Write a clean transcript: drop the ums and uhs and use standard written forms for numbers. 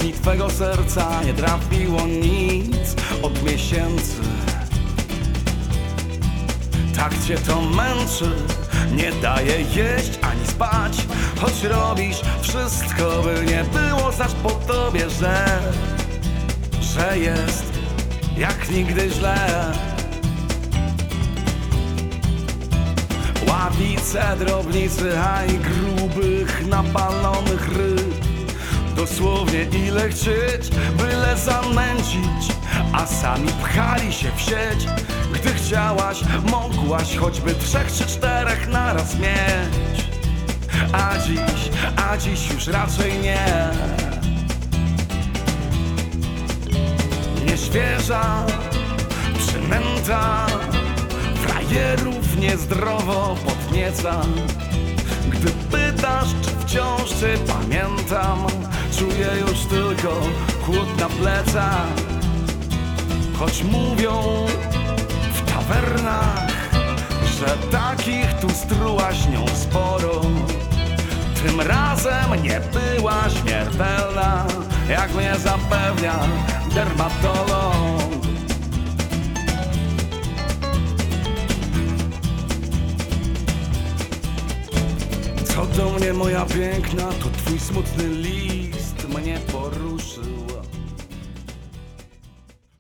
głębi twego serca nie trafiło nic od miesięcy. Tak cię to męczy, nie daje jeść ani spać, choć robisz wszystko, by nie było zaś po tobie, że jest jak nigdy źle. Ławice, drobnicy, a i grubych, napalonych ryb. Dosłownie ile chcieć, byle zanęcić, a sami pchali się w sieć. Gdy chciałaś, mogłaś choćby 3 czy 4 naraz mieć. A dziś już raczej nie. Nieświeża przynęta frajerów niezdrowo podnieca. Gdy pytasz, czy wciąż cię pamiętam, czuję już tylko chłód na plecach. Choć mówią w tawernach, że takich tu strułaś nią sporo, tym razem nie była śmiertelna, jak mnie zapewnia dermatolog. Co do mnie, moja piękna, to twój smutny list mnie poruszył.